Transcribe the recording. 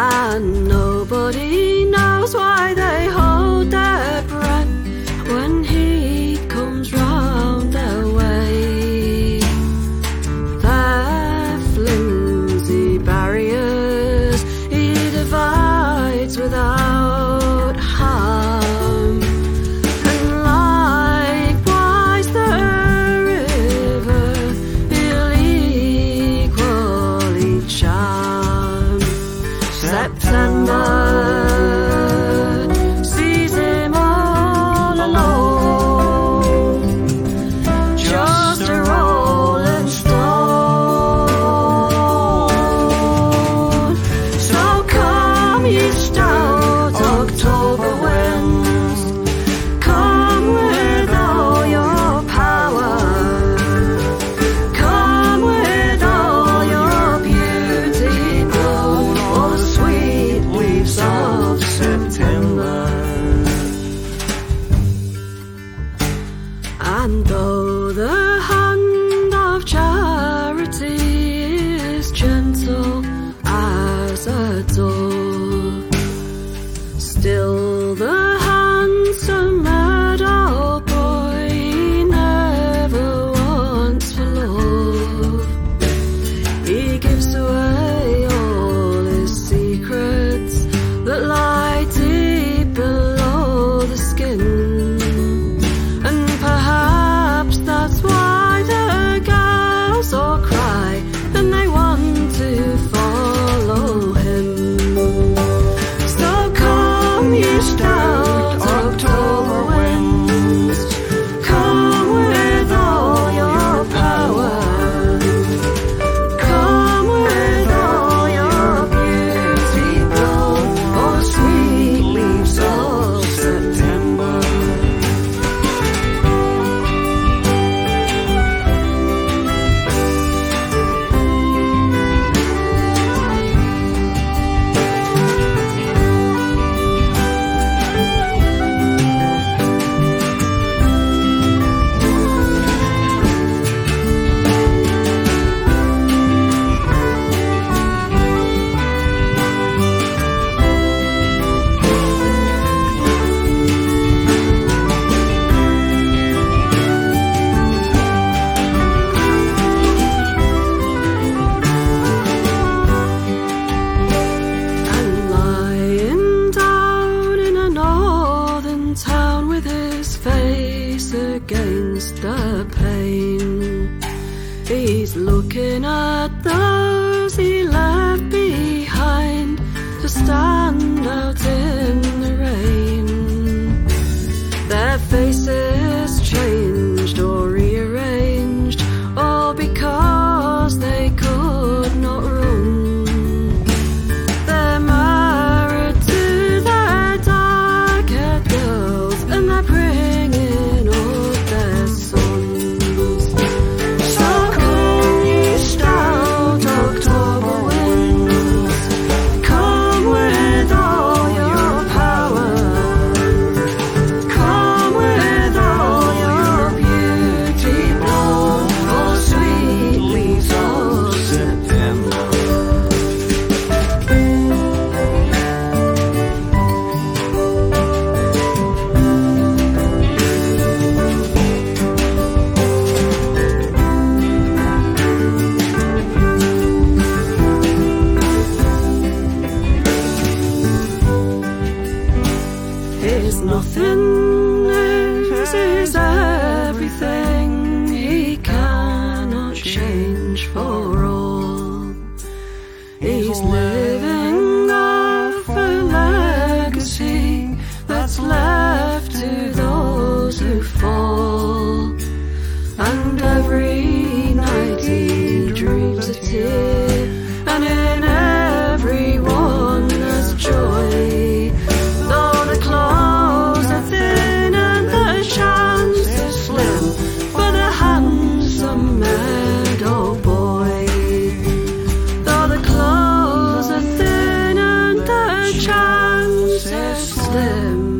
and nobody knows why they hold their breath when he comes round their way. Their flimsy barriers he divides without harm, and likewise the river he'll equally charm. September sees him all alone, just a rolling stone. So come, ye stout October winds, come with all your power, come with all your beauty, blow all the sweet leaves of September. And though the hand of charity is gentle as a dove, still the handsome meadow boy never wants for love. He gives away all his secrets that lie deep below the skin, and perhaps that's why the girls all cry and they want to follow him. So come, ye stout October winds, come with all your power, come with all your beauty, blow all the sweet leaves of September. And lying down in a northern town with his face against the pane, he's looking at those he left behind to stand out in the rain. Their faces changed or rearranged, all because they could not run. They're married to their dark-haired girls, and they're bringing up their sons. So come, ye stout October winds, come with all your power, come with all your beauty, blow all sweet leaves of September. His nothingness is everything, he cannot change for all. He's living off a legacy that's left to those who fall, and every night he dreams a tear, and in every one there's joy. Though the clothes are thin and the chance is slim for the handsome meadow boy, though the clothes are thin and the chance is slim